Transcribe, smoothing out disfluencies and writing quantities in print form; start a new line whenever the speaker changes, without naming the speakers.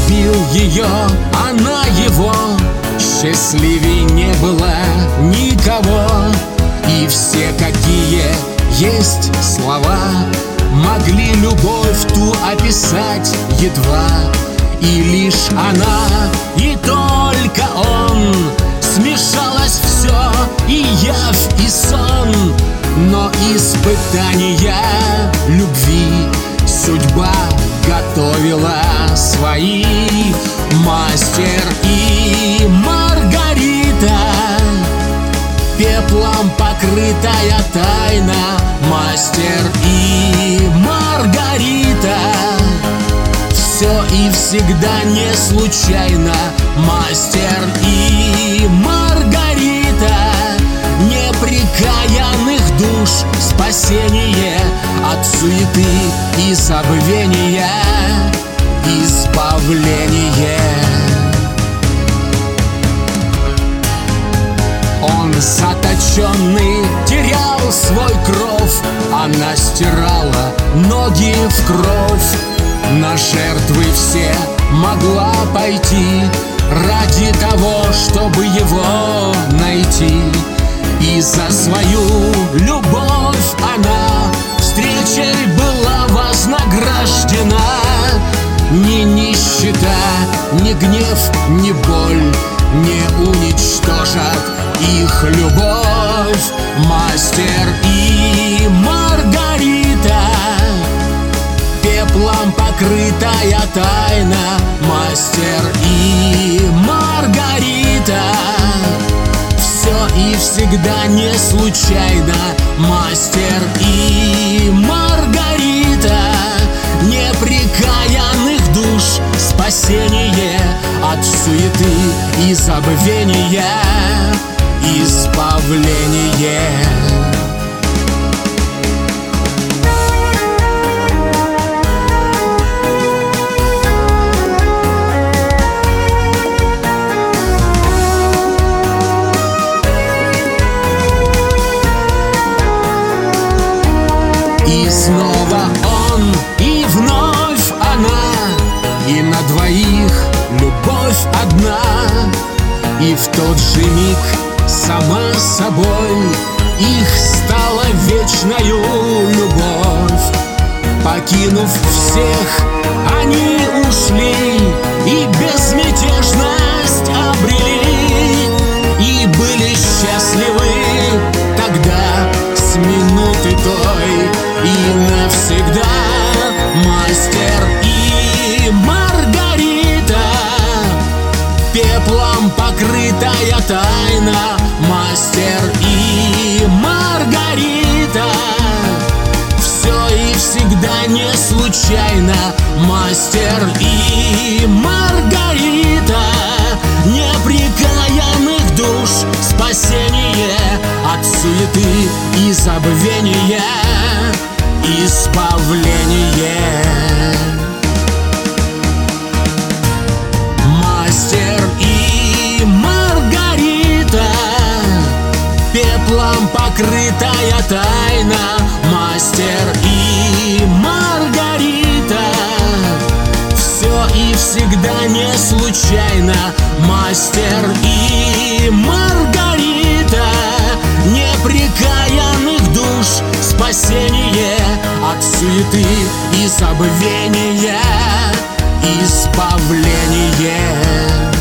любил ее, она его. Счастливей не было никого. И все, какие есть слова, могли любовь ту описать едва. И лишь она, и только он, смешалось все, и явь, и сон. Но испытания любви судьба готовила свои. Мастер и Маргарита, пеплом покрытая тайна. Мастер и Маргарита, все и всегда не случайно. Мастер и Маргарита, непрекаянных душ спасение от суеты и забвения, избавление. Он заточенный терял свой кров, она стирала ноги в кровь. На жертвы все могла пойти ради того, чтобы его найти. И за свою любовь она встречей была вознаграждена. Ни нищета, ни гнев, ни боль не уничтожат их любовь. Мастер и Маргарита, пеплом покрытая тайна. Мастер и Маргарита, все и всегда не случайно. Мастер и Маргарита, непрекаянных душ спасение от суеты и забвения, избавление. И снова он, и вновь она, и на двоих любовь одна. И в тот же миг сама собой их стала вечною любовь. Покинув всех, они ушли и безмятежность обрели. И были счастливы тогда с минуты той и навсегда. Мастер и Маргарита, пеплом покрытая тайна. Мастер и Маргарита, все и всегда не случайно. Мастер и Маргарита, непрекаянных душ спасение от суеты и забвения, избавление. Мастер и Маргарита, пеплом покрытая тайна. Мастер и Маргарита, все и всегда не случайно. Мастер и Маргарита, непрекаянных душ спасение от суеты и забвения, избавление.